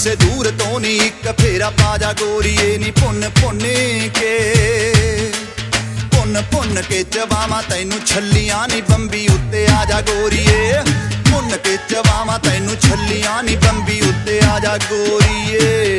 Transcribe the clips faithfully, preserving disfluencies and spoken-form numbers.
ਕਿਸੇ ਦੂਰ ਤੋਂ ਨੀ ਇੱਕ ਫੇਰਾ ਪਾ ਜਾ ਗੋਰੀਏ ਨੀ ਭੁੰਨ ਭੁੰਨ ਕੇ ਭੁੰਨ ਭੁੰਨ ਕੇ ਚਵਾਵਾਂ ਤੈਨੂੰ ਛੱਲੀਆਂ ਨੀ ਬੰਬੀ ਉੱਤੇ ਆ ਜਾ ਗੋਰੀਏ ਭੁੰਨ ਕੇ ਚਵਾਵਾਂ ਤੈਨੂੰ ਛੱਲੀਆਂ ਨੀ ਬੰਬੀ ਉੱਤੇ ਆ ਜਾ ਗੋਰੀਏ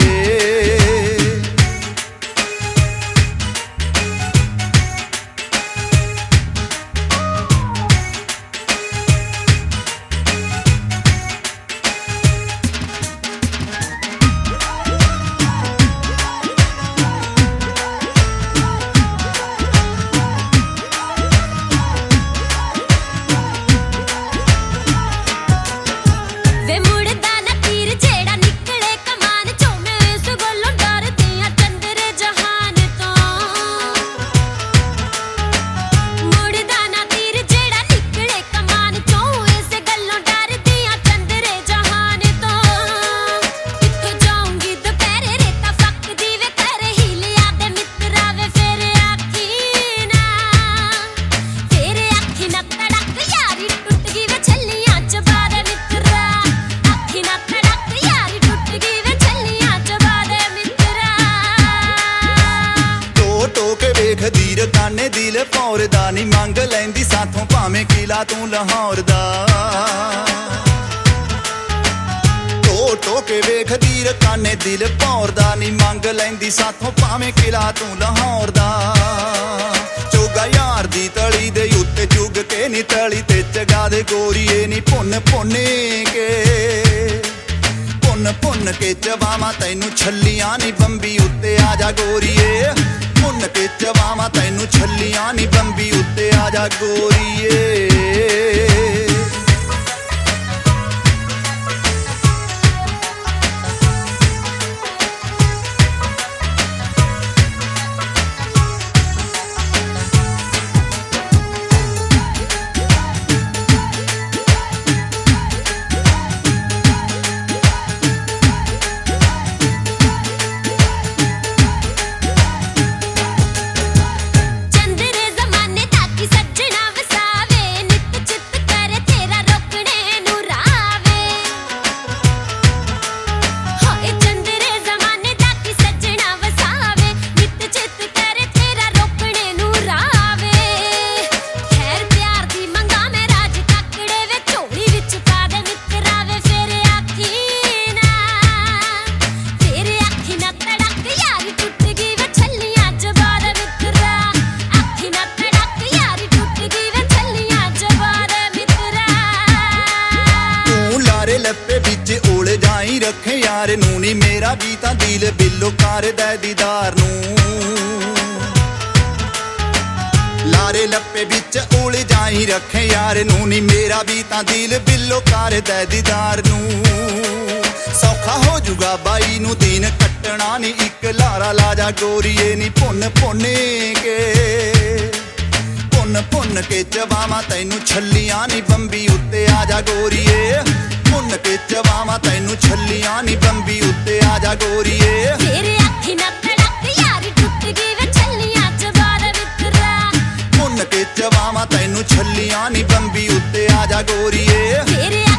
ਖਦੀਰ ਕਾਨੇ ਦਿਲ ਭੌਰਦਾ ਨੀ ਮੰਗ ਲੈਂਦੀ ਸਾਥੋਂ ਭਾਵੇਂ ਕਿਲਾ ਤੂੰ ਲਾਹੌਰ ਦਾ ਟੋ ਟੋ ਕੇ ਵੇਖ ਦੀਰ ਕਾਨੇ ਦਿਲ ਭੌਰਦਾ ਨੀ ਮੰਗ ਲੈਂਦੀ ਸਾਥੋਂ ਭਾਵੇਂ ਕਿਲਾ ਤੂੰ ਲਾਹੌਰ ਦਾ ਚੋਗਾ ਯਾਰ ਦੀ ਤਲੀ ਦੇ ਉੱਤੇ ਚੁੱਗ ਕੇ ਨੀ ਤਲੀ ਤੇ ਚਗਾ ਦੇ ਗੋਰੀਏ ਨੀ ਭੁੰਨ ਭੁੰਨ ਕੇ ਭੁੰਨ ਭੁੰਨ ਕੇ ਚਵਾਵਾਂ ਤੈਨੂੰ ਛੱਲੀਆਂ ਨੀ ਬੰਬੀ ਉੱਤੇ ਆ ਜਾ ਗੋਰੀਏ ਭੁੰਨ ਕੇ ਚਵਾਵਾਂ ਤੈਨੂੰ ਛੱਲੀਆਂ ਨੀ ਬੰਬੀ ਉੱਤੇ ਆ ਜਾ ਗੋਰੀਏ ਰੱਖੇ ਯਾਰ ਨੂੰ ਨੀ ਮੇਰਾ ਵੀ ਤਾਂ ਦਿਲ ਬਿੱਲੋ ਕਰਦਾ ਦੀਦਾਰ ਨੂੰ ਲਾਰੇ ਲੱਪੇ ਵਿੱਚ ਉਲਝਾਈ ਰੱਖੇ ਯਾਰ ਨੂੰ ਨੀ ਮੇਰਾ ਵੀ ਤਾਂ ਦਿਲ ਬਿੱਲੋ ਕਰਦਾ ਦੀਦਾਰ ਨੂੰ ਸੌਖਾ ਹੋ ਜੂਗਾ ਬਾਈ ਨੂੰ ਦਿਨ ਕੱਟਣਾ ਨੀ ਇੱਕ ਲਾਰਾ ਲਾ ਜਾ ਗੋਰੀਏ ਨੀ ਭੁੰਨ ਭੁੰਨ ਕੇ ਭੁੰਨ ਭੁੰਨ ਕੇ ਚਵਾਵਾਂ ਤੈਨੂੰ ਛੱਲੀਆਂ ਨੀ ਬੰਬੀ ਉੱਤੇ ਆ ਜਾ ਗੋਰੀਏ ਭੁੰਨ ਕੇ ਚਵਾਵਾਂ ਤੈਨੂੰ ਛੱਲੀਆਂ ਨੀ ਬੰਬੀ ਉੱਤੇ ਆ ਜਾ ਗੋਰੀਏ ਤੇਰੇ ਅੱਖੀ ਨਾ ਧੜਕ ਯਾਰੀ ਟੁੱਟ ਗਈ ਵੇ ਛੱਲੀਆਂ ਚ ਬਾਰ ਵਿਤਰਾ ਭੁੰਨ ਕੇ ਚਵਾਵਾਂ ਤੈਨੂੰ ਛੱਲੀਆਂ ਨੀ ਬੰਬੀ ਉੱਤੇ ਆ ਜਾ ਗੋਰੀਏ ਤੇਰੇ